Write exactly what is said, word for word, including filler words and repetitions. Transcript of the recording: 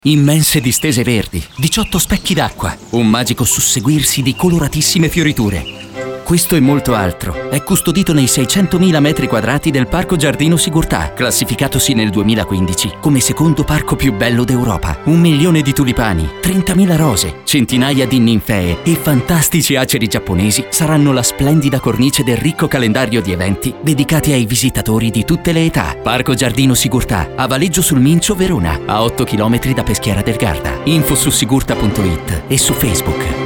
Immense distese verdi, diciotto specchi d'acqua, un magico susseguirsi di coloratissime fioriture. Questo e molto altro è custodito nei seicentomila metri quadrati del Parco Giardino Sigurtà, classificatosi nel duemilaquindici come secondo parco più bello d'Europa. Un milione di tulipani, trentamila rose, centinaia di ninfee e fantastici aceri giapponesi saranno la splendida cornice del ricco calendario di eventi dedicati ai visitatori di tutte le età. Parco Giardino Sigurtà, a Valeggio sul Mincio, Verona, a otto chilometri da Peschiera del Garda. Info su sigurta punto it e su Facebook.